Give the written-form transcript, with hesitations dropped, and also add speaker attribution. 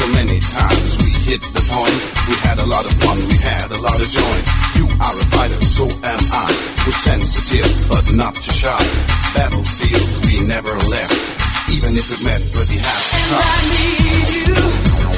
Speaker 1: many times we hit the point. We had a lot of fun, we had a lot of joy. You are a fighter, so am I. We're sensitive, but not too shy. Battlefields we never left, even if it meant that we had to try.
Speaker 2: And I need you.